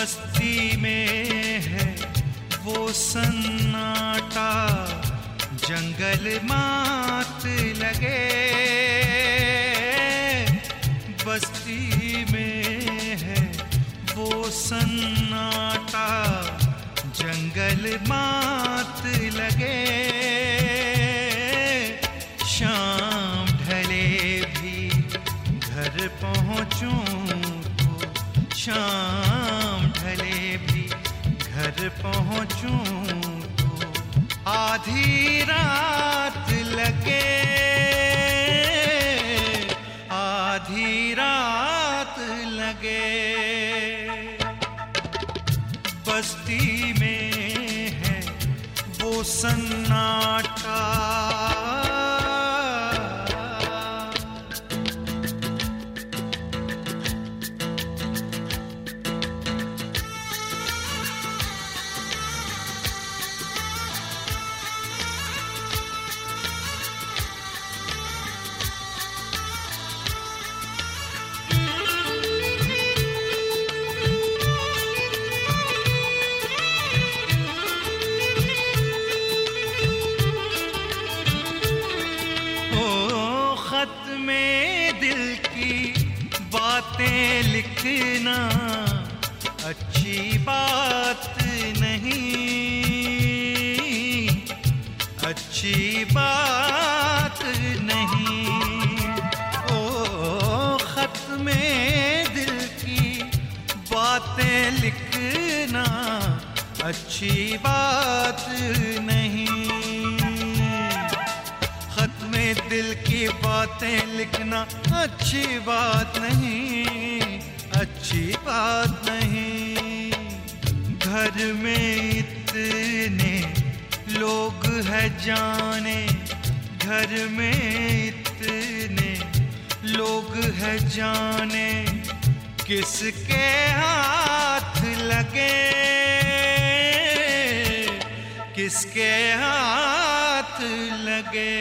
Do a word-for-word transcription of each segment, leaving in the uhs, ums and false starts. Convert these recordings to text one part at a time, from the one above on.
बस्ती में है वो सन्नाटा, जंगल मात लगे। बस्ती में है वो सन्नाटा, जंगल मात लगे। शाम ढले भी घर पहुँचूं तो, शाम ढले भी घर पहुँचूं तो आधी रात लगे, आधी रात लगे। बस्ती में है वो सन्नाटा। बातें लिखना अच्छी बात नहीं, अच्छी बात नहीं। ओ खत में दिल की बातें लिखना अच्छी बात नहीं। खत में दिल की बातें लिखना अच्छी बात नहीं, अच्छी बात नहीं। घर में इतने लोग हैं जाने, घर में इतने लोग हैं जाने, किसके हाथ लगे, किसके हाथ लगे।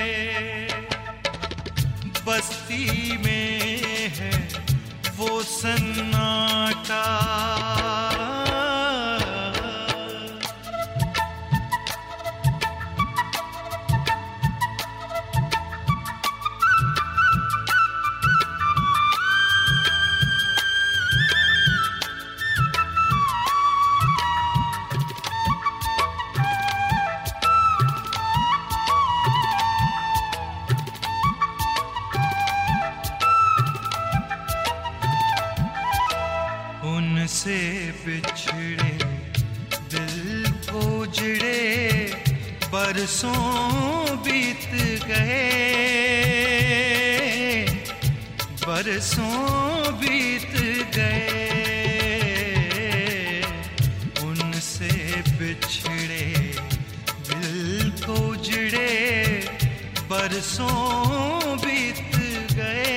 बस्ती में है वो सन्नाटा। उनसे बिछड़े दिल को उजड़े, बरसों बीत गए, बरसों बीत गए। उनसे बिछड़े दिल को उजड़े, बरसों बीत गए,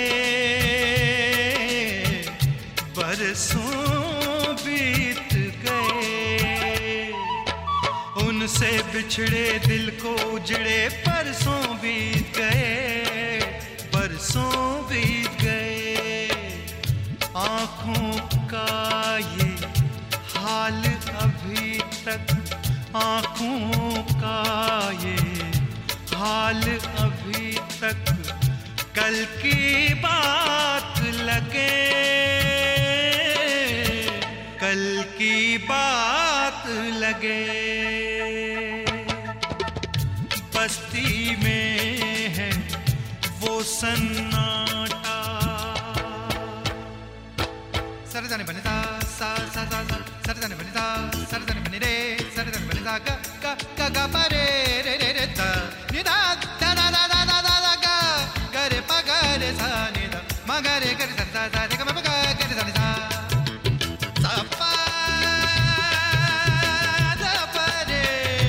बरसों बीत गए। उनसे बिछड़े दिल को उजड़े, बरसों बीत गए, बरसों बीत गए। आँखों का ये हाल अभी तक, आँखों का ये हाल अभी तक कल की बात लगे, कल की बात लगे। बस्ती में है वो सन्नाटा। सरदाने बनेता सा सा सा सा, सरदाने बनेता, सरदाने बने रे, सरदाने बनेता ग ग ग ग परे रे रे रे ता निदा दा दा दा दा दा दा गा ग रे प ग रे सा नि दा म ग रे ग रे सा सा सा रे ग म ग ग रे सा नि सा सा पा दा प रे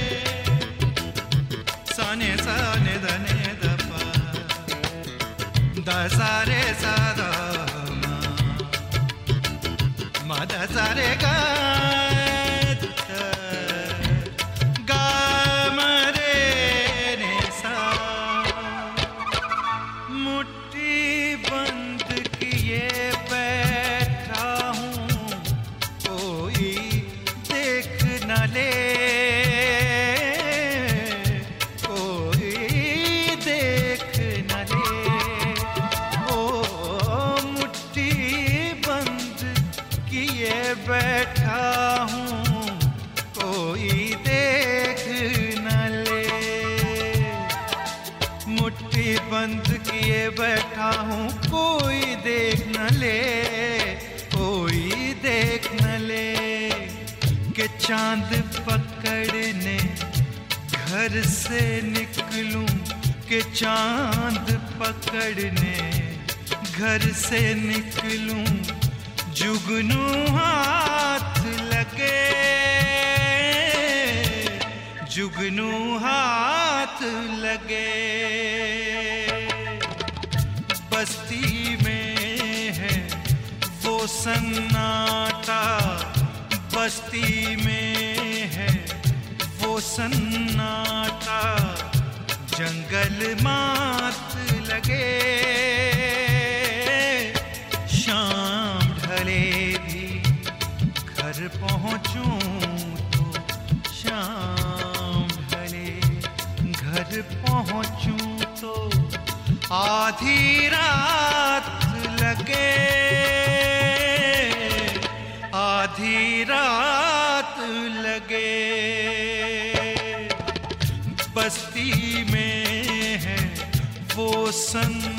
सा ने सा ने दा ने दा पा दा सा रे सा दा म दा सा रे गा बंद किए बैठा हूँ, कोई किए बैठा हूँ कोई देख न ले, मुट्ठी बंद किए बैठा हूँ कोई देख न ले, कोई देख न ले। कि चांद पकड़ने घर से निकलूं, कि चांद पकड़ने घर से निकलूं, जुगनू हाथ लगे, जुगनू हाथ लगे। बस्ती में है वो सन्नाटा, बस्ती में है वो सन्नाटा, जंगल मात लगे। शाम ढले भी घर पहुँचूं तो, शाम ढले घर पहुँचूं तो आधी रात लगे, आधी रात लगे। बस्ती में है वो सन